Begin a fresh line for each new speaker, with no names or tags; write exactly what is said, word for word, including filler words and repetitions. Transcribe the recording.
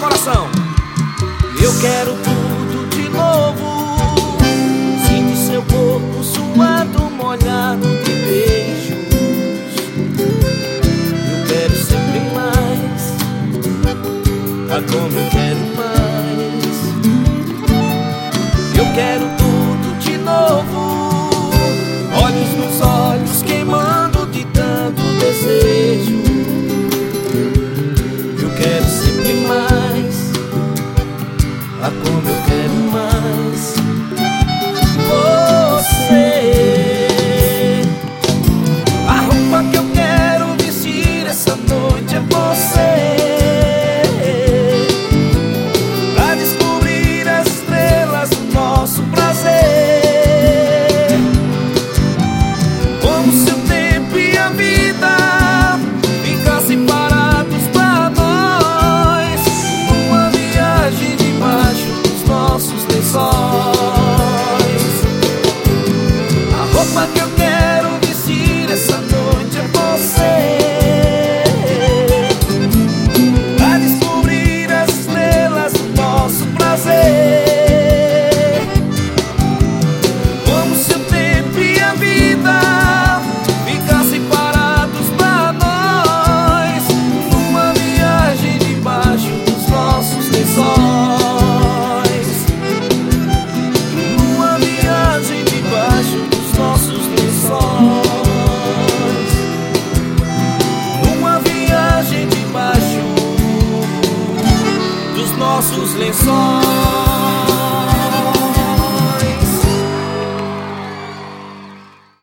coração. Eu quero tudo de novo. Sinto seu corpo suado, molhado de beijos. Eu quero sempre mais. Ah, como eu quero mais. Eu quero tudo de novo. Olhos nos olhos, queimando de tanto desejo. Eu quero sempre mais. Ah, como eu quero mais. Você, a roupa que eu quero vestir essa noite é você. Pra descobrir as estrelas do nosso prazer. Como se o tempo e a vida ficassem parados pra nós, numa viagem debaixo dos nossos lençóis. A roupa que eu quero vestir essa noite é você. Pra descobrir as estrelas do nosso prazer. Como se o tempo e a vida ficassem parados pra nós, numa viagem debaixo dos nossos lençóis. Numa viagem debaixo dos nossos lençóis. Numa viagem debaixo dos nossos lençóis.